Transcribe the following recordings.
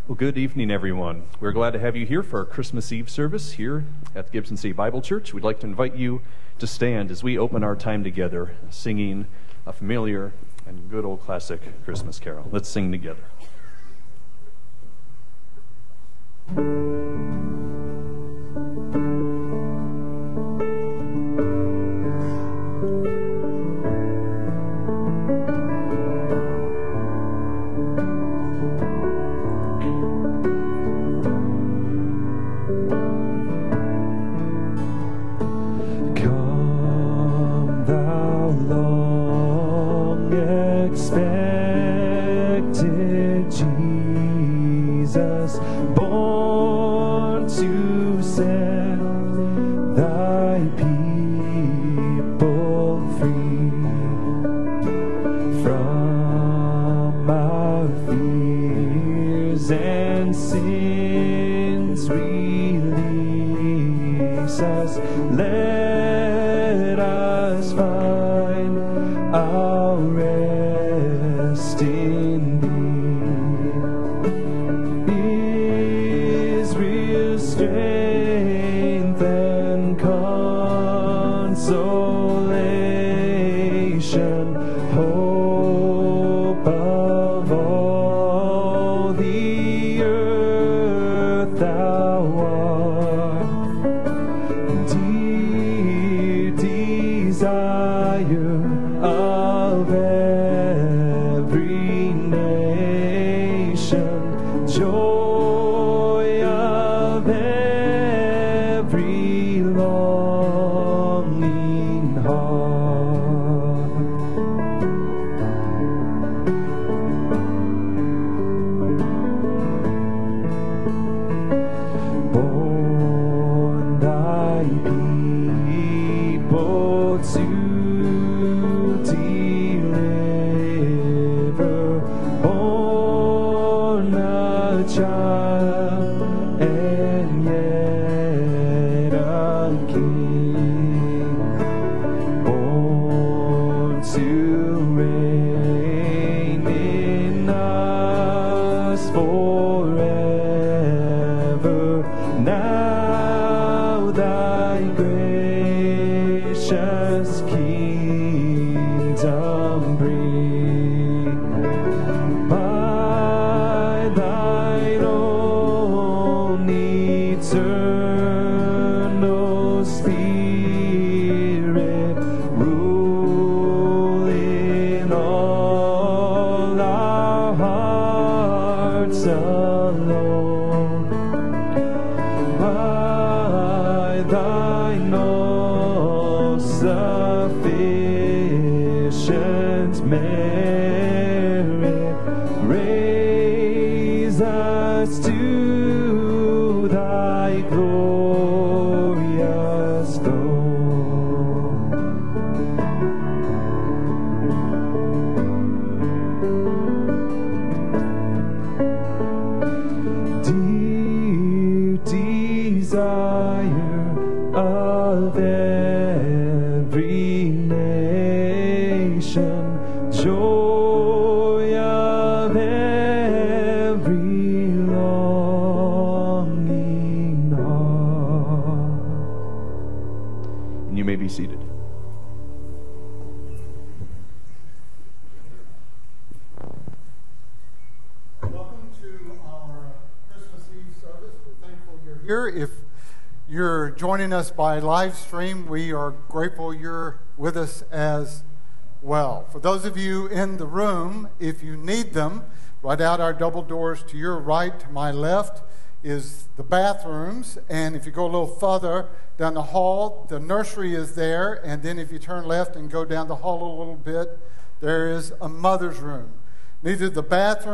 Well, good evening, everyone. We're glad to have you here for our Christmas Eve service here at the Gibson City Bible Church. We'd like to invite you to stand as we open our time together, singing a familiar and good old classic Christmas carol. Let's sing together. If you're joining us by live stream, we are grateful you're with us as well. For those of you in the room, if you need them, right out our double doors to your right, to my left, is the bathrooms. And if you go a little further down the hall, the nursery is there. And then if you turn left and go down the hall a little bit, there is a mother's room. Neither the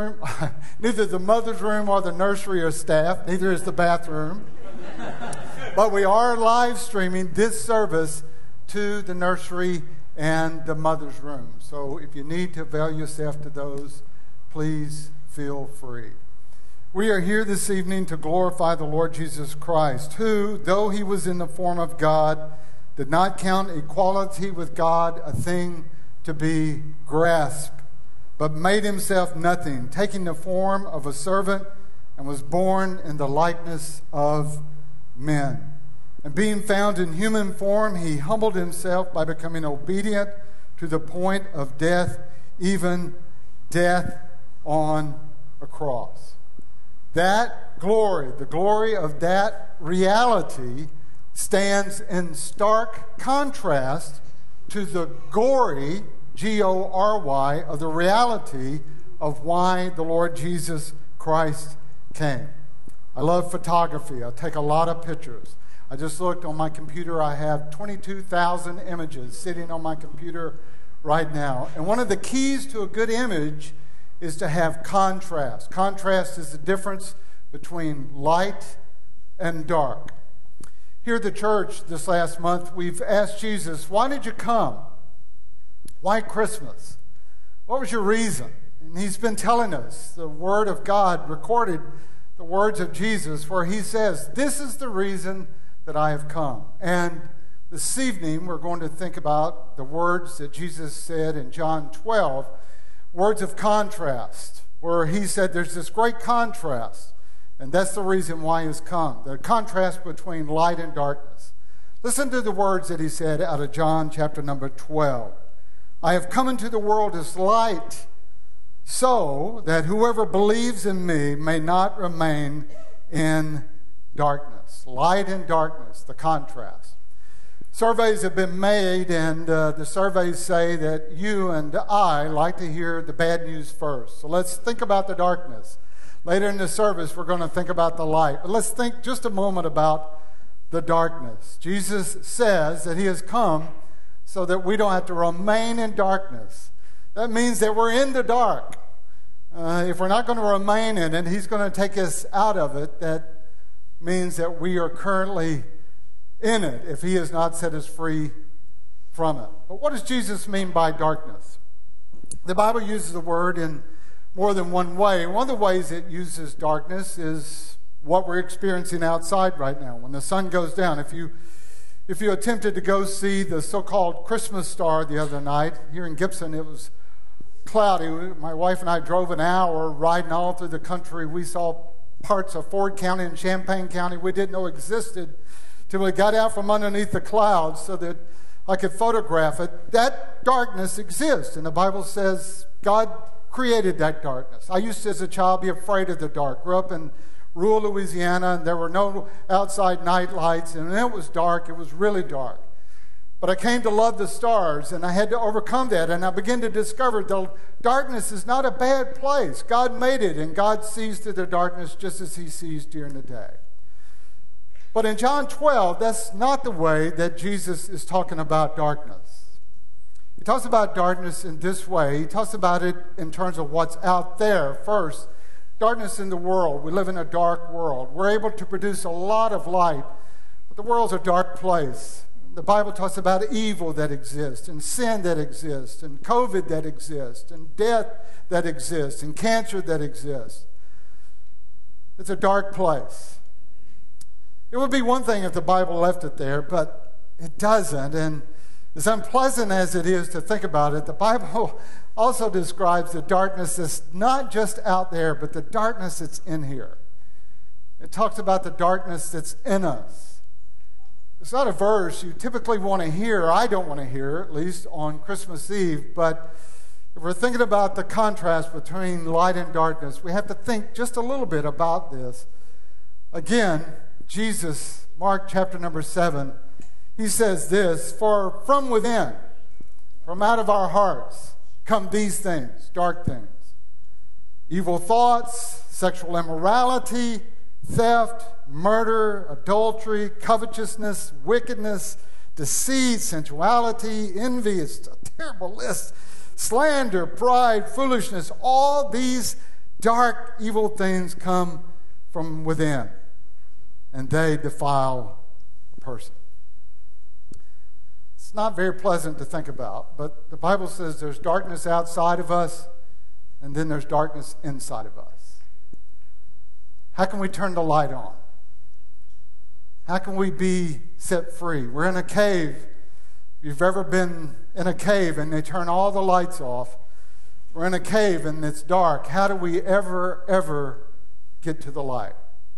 mother's room or the nursery are staffed. Neither is the bathroom. But we are live streaming this service to the nursery and the mother's room. So if you need to avail yourself to those, please feel free. We are here this evening to glorify the Lord Jesus Christ, who, though he was in the form of God, did not count equality with God a thing to be grasped, but made himself nothing, taking the form of a servant, and was born in the likeness of men. And being found in human form, he humbled himself by becoming obedient to the point of death, even death on a cross. That glory, the glory of that reality, stands in stark contrast to the gory, G-O-R-Y, of the reality of why the Lord Jesus Christ came. I love photography. I take a lot of pictures. I just looked on my computer. I have 22,000 images sitting on my computer right now. And one of the keys to a good image is to have contrast. Contrast is the difference between light and dark. Here at the church this last month, we've asked Jesus, why did you come? Why Christmas? What was your reason? And he's been telling us, the Word of God recorded the words of Jesus where he says, this is the reason that I have come. And this evening we're going to think about the words that Jesus said in John 12, words of contrast, where he said there's this great contrast, and that's the reason why he's come, the contrast between light and darkness. Listen to the words that he said out of John chapter number 12. I have come into the world as light, so that whoever believes in me may not remain in darkness. Light and darkness, the contrast. Surveys have been made, and the surveys say that you and I like to hear the bad news first. So let's think about the darkness. Later in the service, we're going to think about the light. But let's think just a moment about the darkness. Jesus says that he has come so that we don't have to remain in darkness. That means that we're in the dark. If we're not going to remain in it, he's going to take us out of it. That means that we are currently in it if he has not set us free from it. But what does Jesus mean by darkness? The Bible uses the word in more than one way. One of the ways it uses darkness is what we're experiencing outside right now. When the sun goes down, if you attempted to go see the so-called Christmas star the other night, here in Gibson, it was cloudy. My wife and I drove an hour riding all through the country. We saw parts of Ford County and Champaign County we didn't know existed till we got out from underneath the clouds so that I could photograph it. That darkness exists, and the Bible says God created that darkness. I used to, as a child, be afraid of the dark. Grew up in rural Louisiana, and there were no outside night lights, and it was dark. It was really dark. But I came to love the stars, and I had to overcome that, and I began to discover that darkness is not a bad place. God made it, and God sees through the darkness just as he sees during the day. But in John 12, that's not the way that Jesus is talking about darkness. He talks about darkness in this way. He talks about it in terms of what's out there first. Darkness in the world. We live in a dark world. We're able to produce a lot of light, but the world's a dark place. The Bible talks about evil that exists, and sin that exists, and COVID that exists, and death that exists, and cancer that exists. It's a dark place. It would be one thing if the Bible left it there, but it doesn't. And as unpleasant as it is to think about it, the Bible also describes the darkness that's not just out there, but the darkness that's in here. It talks about the darkness that's in us. It's not a verse you typically want to hear. I don't want to hear, at least on Christmas Eve. But if we're thinking about the contrast between light and darkness, we have to think just a little bit about this. Again, Jesus, Mark chapter number 7, he says this, for from within, from out of our hearts, come these things, dark things. Evil thoughts, sexual immorality, theft, murder, adultery, covetousness, wickedness, deceit, sensuality, envy. It's a terrible list. Slander, pride, foolishness. All these dark, evil things come from within, and they defile a person. It's not very pleasant to think about, but the Bible says there's darkness outside of us, and then there's darkness inside of us. How can we turn the light on? How can we be set free? We're in a cave. If you've ever been in a cave and they turn all the lights off, we're in a cave and it's dark. How do we ever get to the light.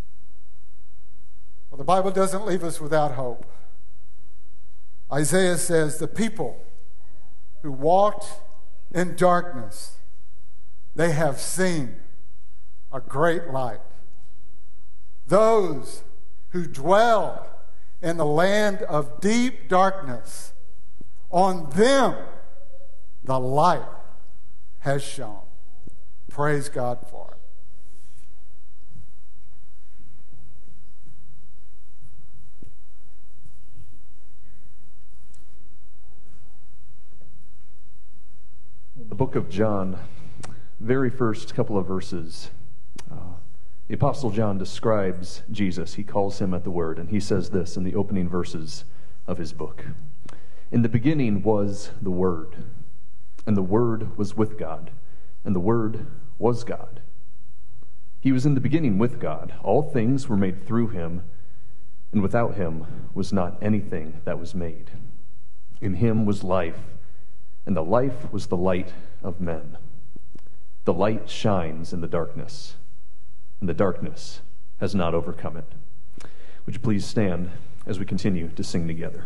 Well, the Bible doesn't leave us without hope. Isaiah says, the people who walked in darkness, they have seen a great light. Those who dwell in the land of deep darkness, on them the light has shone. Praise God for it. The book of John, very first couple of verses, the Apostle John describes Jesus. He calls him at the Word, and he says this in the opening verses of his book. In the beginning was the Word, and the Word was with God, and the Word was God. He was in the beginning with God. All things were made through him, and without him was not anything that was made. In him was life, and the life was the light of men. The light shines in the darkness, and the darkness has not overcome it. Would you please stand as we continue to sing together?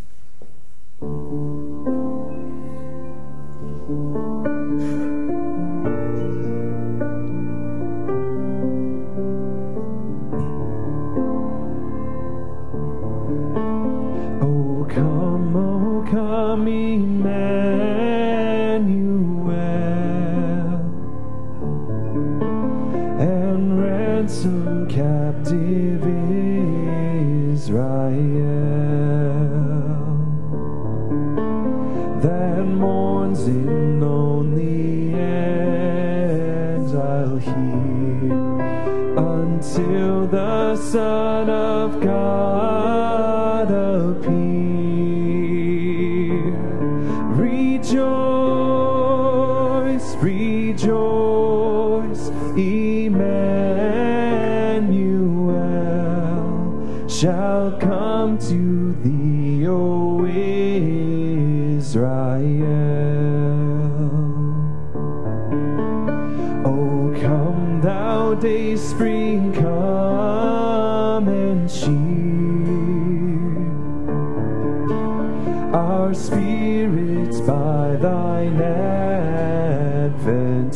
Oh come, Emmanuel, and ransom captive Israel that mourns in lonely exile here until the Son of God appear. Rejoice, rejoice, Emmanuel shall come to thee, O Israel. O come, thou dayspring, come and cheer our spirits by thine advent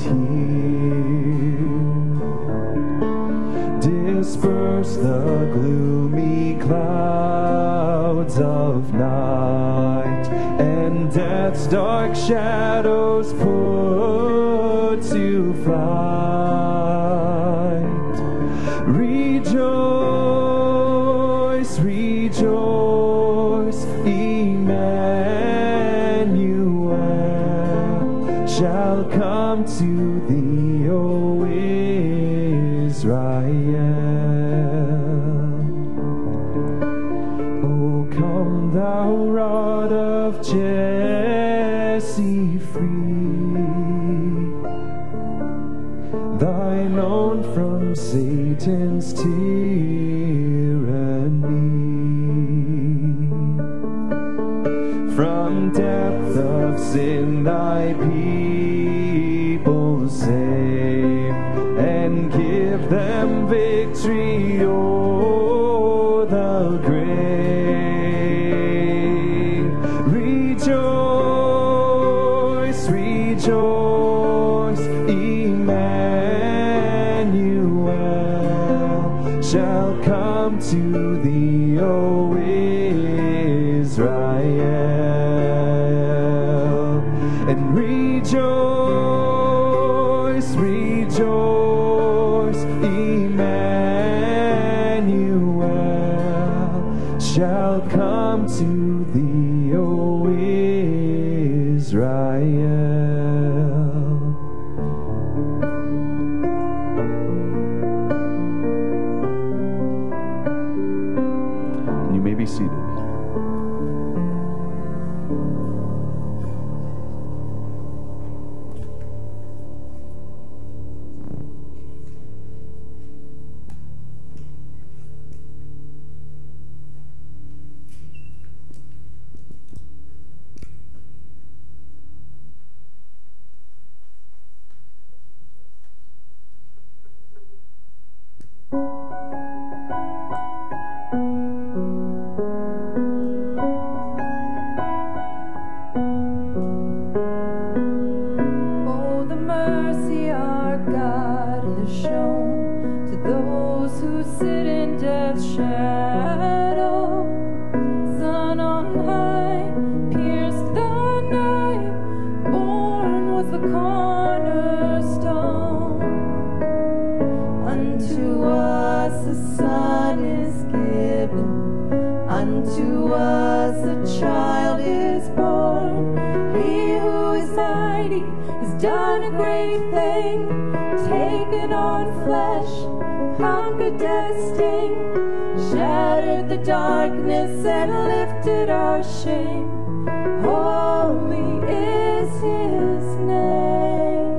here. Disperse the gloomy clouds of night, and death's dark shadows put to flight. Rejoice, rejoice, Emmanuel shall come to thee, O Israel. O come, thou rod of Jesse free, thine own from Satan's tyranny. From depth of sin thy people save, and give them victory o'er the grave. Rejoice, rejoice, Emmanuel shall come to thee, O Israel. And rejoice, rejoice, Emmanuel shall come to thee, O Israel. sit in death's shadow. Sun on high pierced the night. Born was the cornerstone. Unto us a son is given. Unto us a child is born. He who is mighty has done a great thing. Taken on flesh, conquered death's sting, shattered the darkness and lifted our shame. Holy is his name.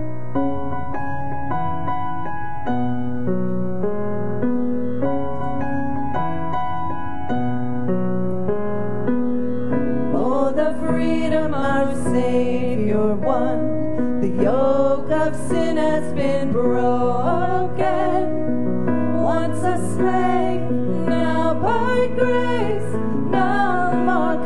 Oh, the freedom our Savior won. The yoke of sin has been broken. Once a slave, now by grace, no more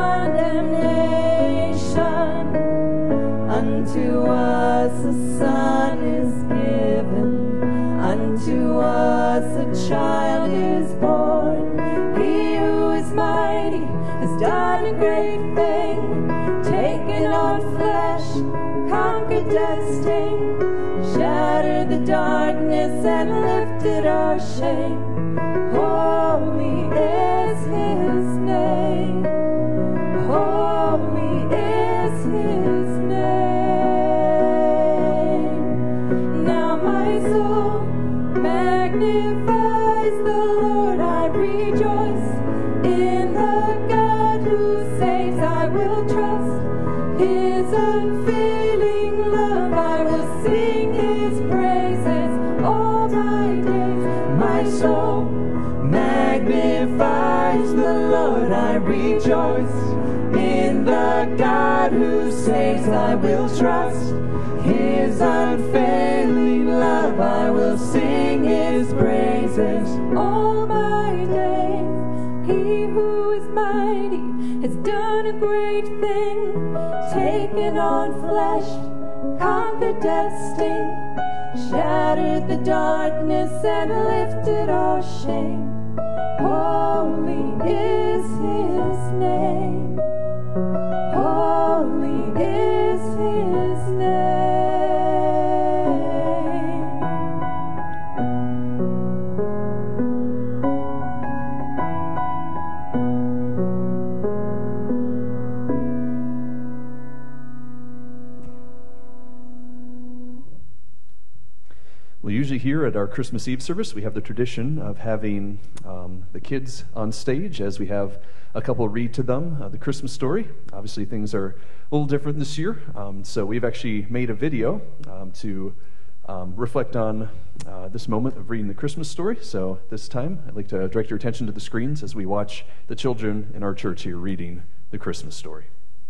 condemnation. Unto us a son is given. Unto us a child is born. He who is mighty has done a great thing. Taken on flesh, conquered death's sting, shattered the darkness and lifted our shame. Holy is his name. Holy is his name. Now my soul magnifies the Lord. I rejoice in the God who saves. I will trust his unfailing love. I will sing his praises all my days. My soul magnifies the Lord. I rejoice in the God who saves. I will trust his unfailing love. I will sing his praises all my days. He who is mighty has done a great thing. Taken on flesh, conquered death's sting, shattered the darkness and lifted our shame. Holy is his name. Holy is his name. Well, usually here at our Christmas Eve service, we have the tradition of having the kids on stage as we have a couple read to them the Christmas story. Obviously, things are a little different this year, so we've actually made a video to reflect on this moment of reading the Christmas story. So this time, I'd like to direct your attention to the screens as we watch the children in our church here reading the Christmas story.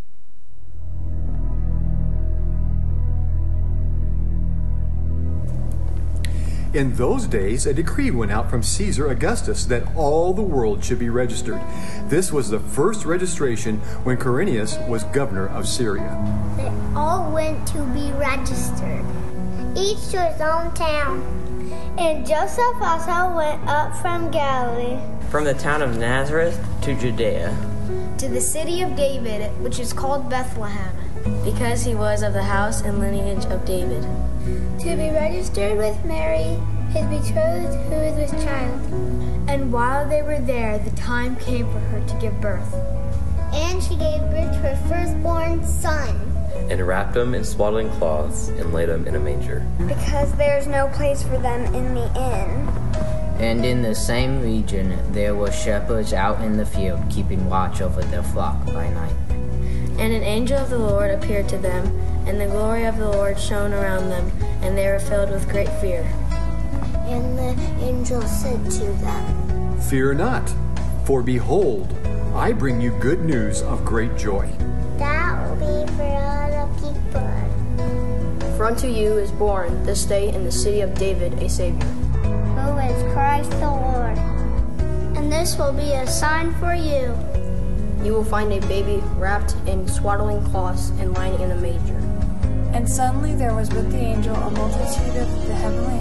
In those days, a decree went out from Caesar Augustus that all the world should be registered. This was the first registration when Quirinius was governor of Syria. They all went to be registered, each to his own town. And Joseph also went up from Galilee, from the town of Nazareth to Judea, to the city of David, which is called Bethlehem, because he was of the house and lineage of David, to be registered with Mary, his betrothed, who is with child. And while they were there, the time came for her to give birth. And she gave birth to her firstborn son, and wrapped him in swaddling cloths and laid him in a manger, because there is no place for them in the inn. And in the same region there were shepherds out in the field, keeping watch over their flock by night. And an angel of the Lord appeared to them, and the glory of the Lord shone around them, and they were filled with great fear. And the angel said to them, Fear not, for behold, I bring you good news of great joy. That will be for all the people. For unto you is born this day in the city of David a Savior, who is Christ the Lord. And this will be a sign for you. You will find a baby wrapped in swaddling cloths and lying in a manger. And suddenly there was with the angel a multitude of the heavenly host praising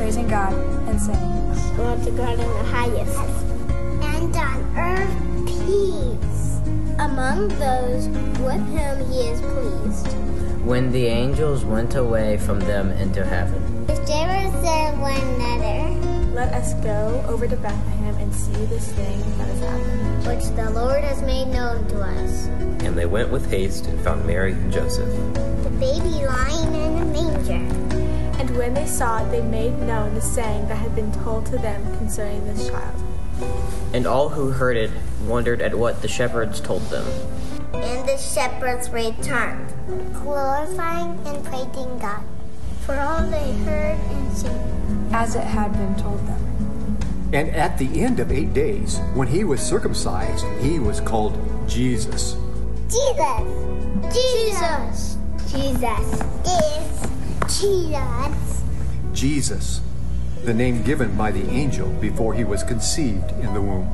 praising God and saying, Glory to God in the highest, and on earth peace among those with whom he is pleased. When the angels went away from them into heaven, The shepherds said to one another, Let us go over to Bethlehem and see this thing that has happened, which the Lord has made known to us. And they went with haste and found Mary and Joseph. The baby lying in a manger. And when they saw it, they made known the saying that had been told to them concerning this child. and all who heard it wondered at what the shepherds told them. And the shepherds returned, glorifying and praising God for all they heard and seen, as it had been told them. And at the end of 8 days, when he was circumcised, he was called Jesus. Jesus! Jesus! Jesus is Jesus. Jesus, the name given by the angel before he was conceived in the womb.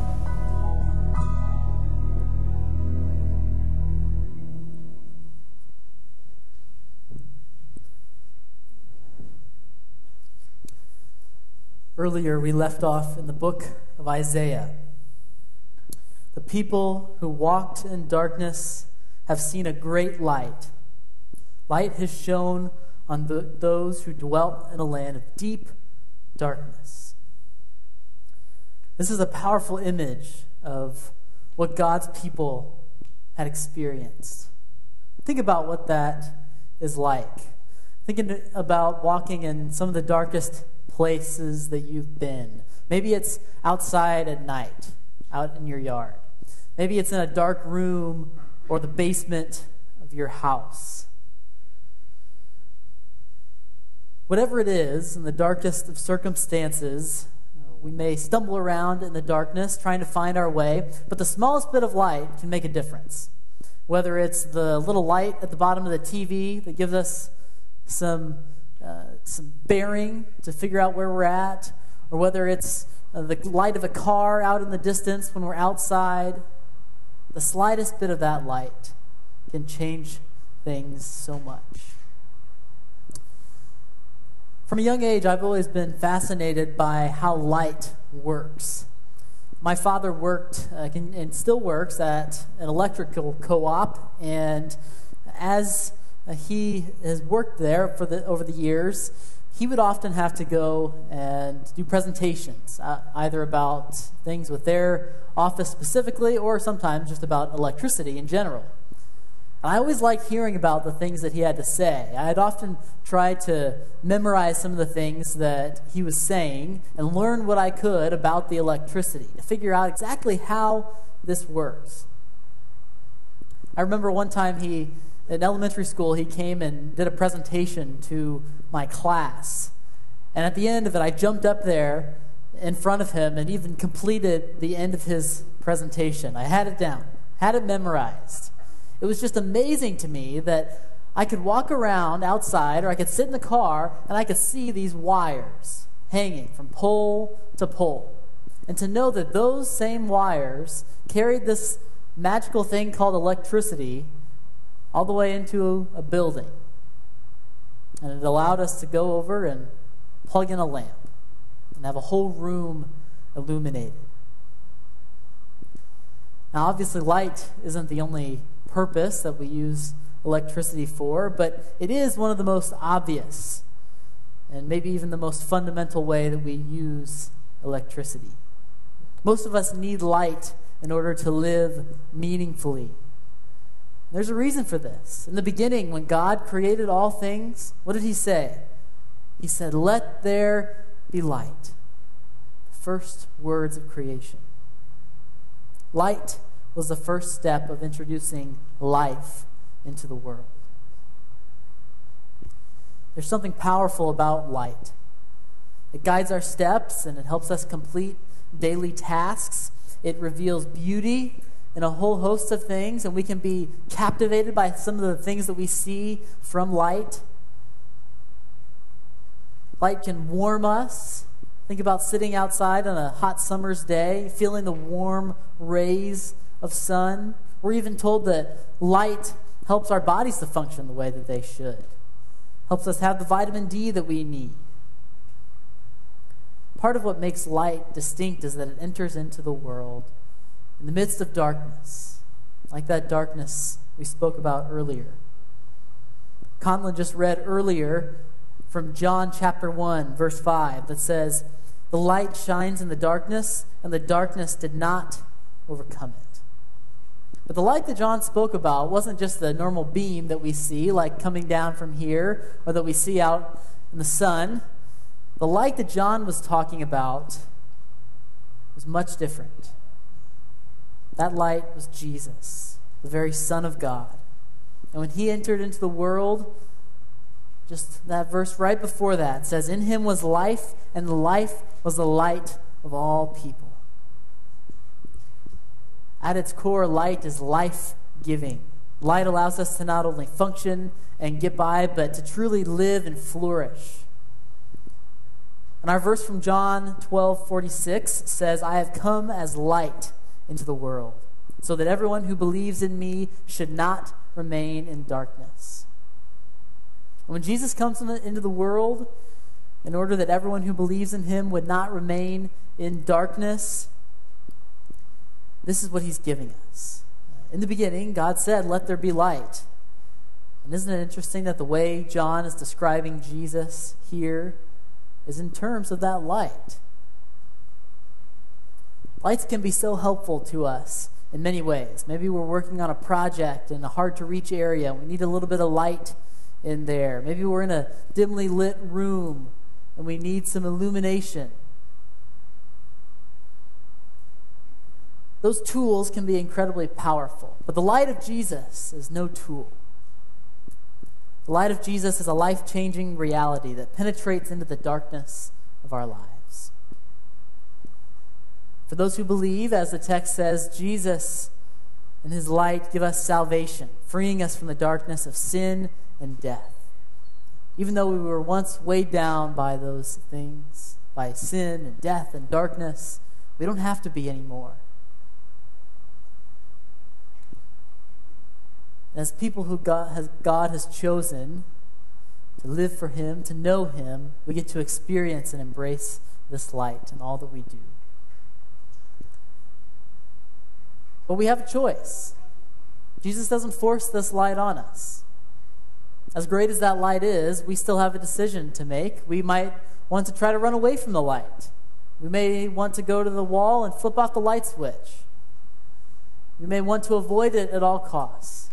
Earlier, we left off in the book of Isaiah. The people who walked in darkness have seen a great light. Light has shone on those who dwelt in a land of deep darkness. This is a powerful image of what God's people had experienced. Think about what that is like. Thinking about walking in some of the darkest places that you've been. Maybe it's outside at night, out in your yard. Maybe it's in a dark room or the basement of your house. Whatever it is, in the darkest of circumstances, we may stumble around in the darkness trying to find our way, but the smallest bit of light can make a difference. Whether it's the little light at the bottom of the TV that gives us some bearing to figure out where we're at, or whether it's the light of a car out in the distance when we're outside, the slightest bit of that light can change things so much. From a young age, I've always been fascinated by how light works. My father worked and still works at an electrical co-op, and as he has worked there over the years, he would often have to go and do presentations, either about things with their office specifically or sometimes just about electricity in general. And I always liked hearing about the things that he had to say. I had often tried to memorize some of the things that he was saying and learn what I could about the electricity to figure out exactly how this works. I remember one time in elementary school, he came and did a presentation to my class. And at the end of it, I jumped up there in front of him and even completed the end of his presentation. I had it down, had it memorized. It was just amazing to me that I could walk around outside, or I could sit in the car, and I could see these wires hanging from pole to pole. And to know that those same wires carried this magical thing called electricity all the way into a building. And it allowed us to go over and plug in a lamp and have a whole room illuminated. Now, obviously, light isn't the only purpose that we use electricity for, but it is one of the most obvious and maybe even the most fundamental way that we use electricity. Most of us need light in order to live meaningfully. There's a reason for this. In the beginning, when God created all things, what did he say? He said, "Let there be light." The first words of creation. Light was the first step of introducing life into the world. There's something powerful about light. It guides our steps and it helps us complete daily tasks. It reveals beauty in a whole host of things, and we can be captivated by some of the things that we see from light. Light can warm us. Think about sitting outside on a hot summer's day, feeling the warm rays of sun. We're even told that light helps our bodies to function the way that they should. Helps us have the vitamin D that we need. part of what makes light distinct is that it enters into the world in the midst of darkness, like that darkness we spoke about earlier. Conlon just read earlier from John chapter 1, verse 5, that says, "The light shines in the darkness, and the darkness did not overcome it." But the light that John spoke about wasn't just the normal beam that we see, like coming down from here, or that we see out in the sun. The light that John was talking about was much different. That light was Jesus, the very Son of God. And when he entered into the world, just that verse right before that says, "In him was life, and the life was the light of all people." At its core, light is life-giving. Light allows us to not only function and get by, but to truly live and flourish. And our verse from John 12:46 says, "I have come as light into the world, so that everyone who believes in me should not remain in darkness." And when Jesus comes into the world, in order that everyone who believes in him would not remain in darkness, this is what he's giving us. In the beginning, God said, "Let there be light." And isn't it interesting that the way John is describing Jesus here is in terms of that light? Lights can be so helpful to us in many ways. Maybe we're working on a project in a hard-to-reach area, and we need a little bit of light in there. Maybe we're in a dimly lit room, and we need some illumination. Those tools can be incredibly powerful, but the light of Jesus is no tool. The light of Jesus is a life-changing reality that penetrates into the darkness of our lives. For those who believe, as the text says, Jesus and his light give us salvation, freeing us from the darkness of sin and death. Even though we were once weighed down by those things, by sin and death and darkness, we don't have to be anymore. As people who God has chosen to live for him, to know him, we get to experience and embrace this light in all that we do. But we have a choice. Jesus doesn't force this light on us. As great as that light is, we still have a decision to make. We might want to try to run away from the light. We may want to go to the wall and flip off the light switch. We may want to avoid it at all costs.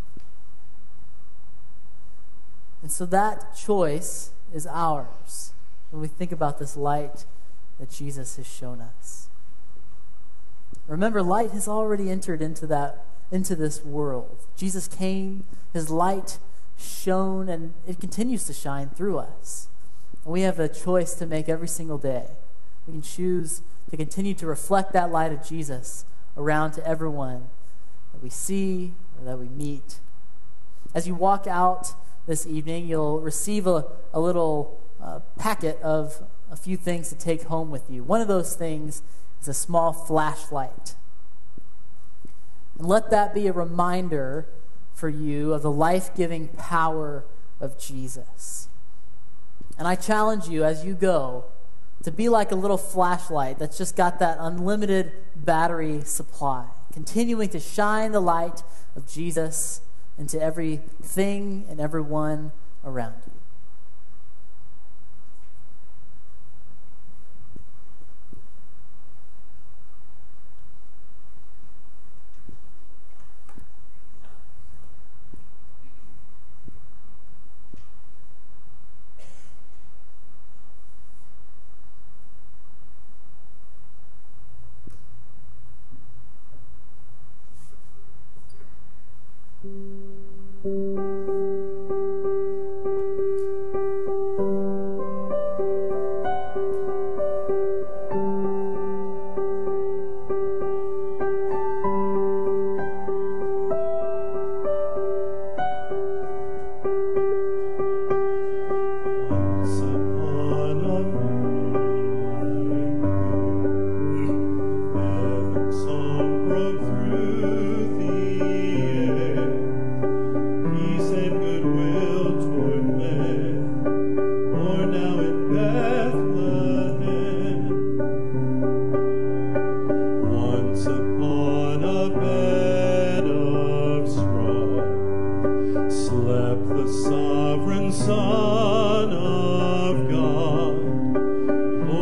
And so that choice is ours when we think about this light that Jesus has shown us. Remember, light has already entered into this world. Jesus came, his light shone, and it continues to shine through us. And we have a choice to make every single day. We can choose to continue to reflect that light of Jesus around to everyone that we see or that we meet. As you walk out this evening, you'll receive a little packet of a few things to take home with you. One of those things is a small flashlight. And let that be a reminder for you of the life-giving power of Jesus. And I challenge you as you go to be like a little flashlight that's just got that unlimited battery supply, continuing to shine the light of Jesus into everything and everyone around you.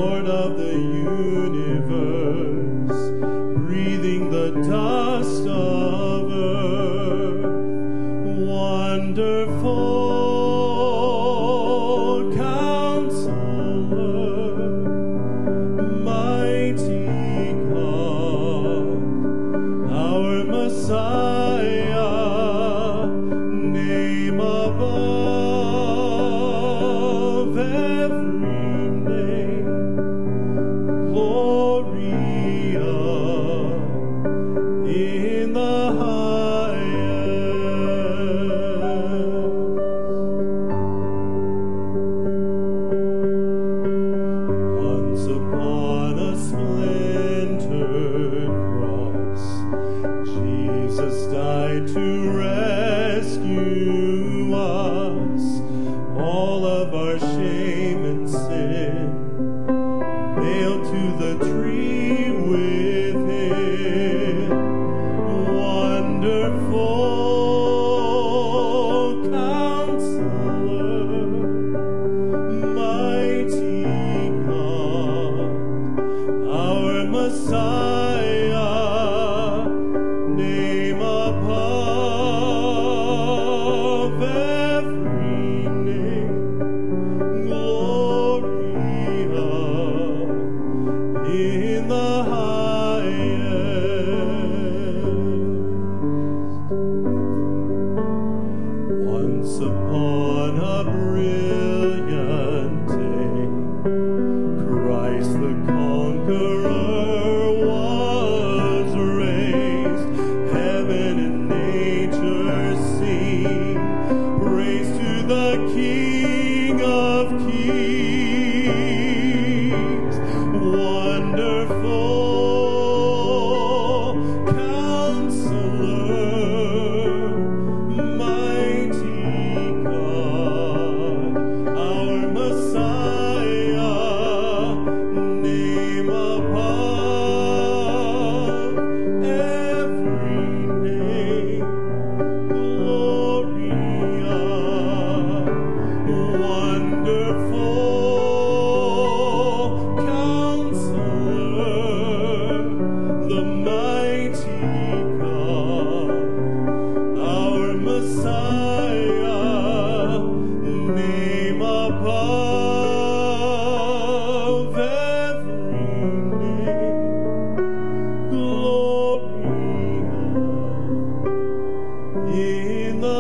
Lord of the universe, breathing the dust of earth. Wonderful Counselor, mighty God, our Messiah, name above every name, Gloria in the Once upon a splintered cross, Jesus died to rescue us. All of our shame and sin nailed to the tree with him. Wonderful Counselor, mighty God, our Messiah, name above every name, Gloria in the Once upon a brilliant day, Christ the Conqueror was raised. Heaven and nature sing praise to the King of Kings. Wonderful Counselor, mighty God, our Messiah, name above every name, Gloria. Wonderful Counselor, the mighty God, our Messiah, name above every name, Gloria in the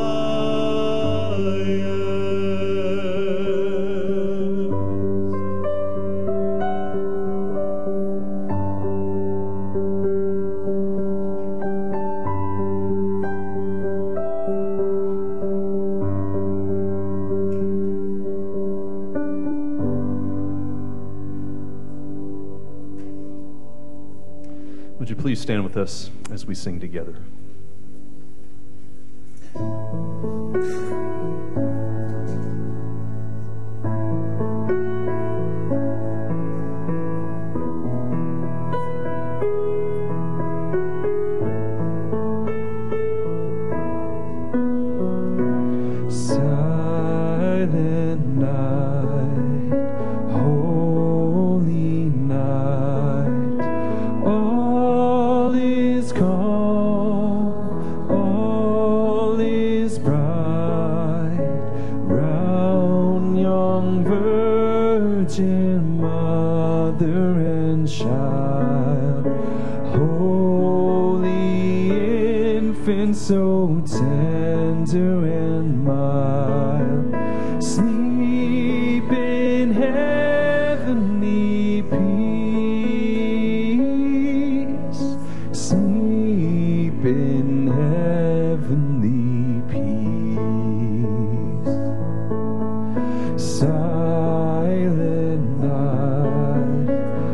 Would you please stand with us as we sing together? Silent night, holy night, all is calm, all is bright, round young virgin mother and child, holy infant so tender and mild, sleep in heavenly peace, sleep in heavenly peace. Silent night,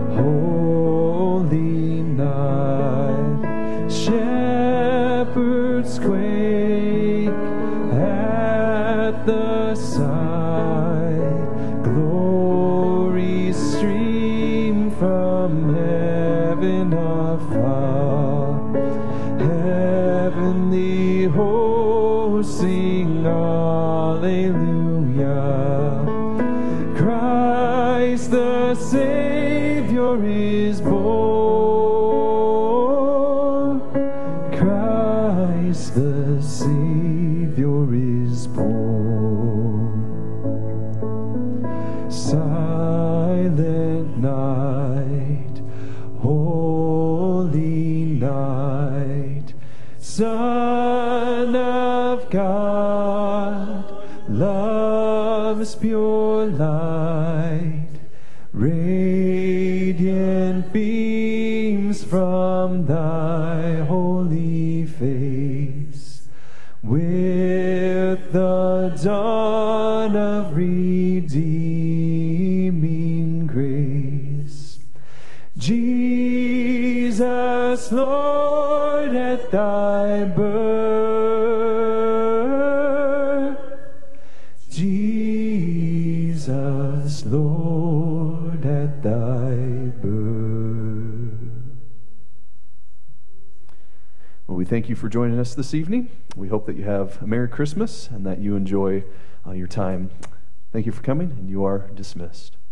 holy night, shepherds quake, the Savior is born. Christ the Savior is born. Silent night, holy night, Son of God, love's pure light, radiant beams from thy holy face, with the dawn of redeeming grace. Jesus, Lord, at thy birth, Jesus, Lord, at thy birth. Well, we thank you for joining us this evening. We hope that you have a Merry Christmas and that you enjoy your time. Thank you for coming, and you are dismissed.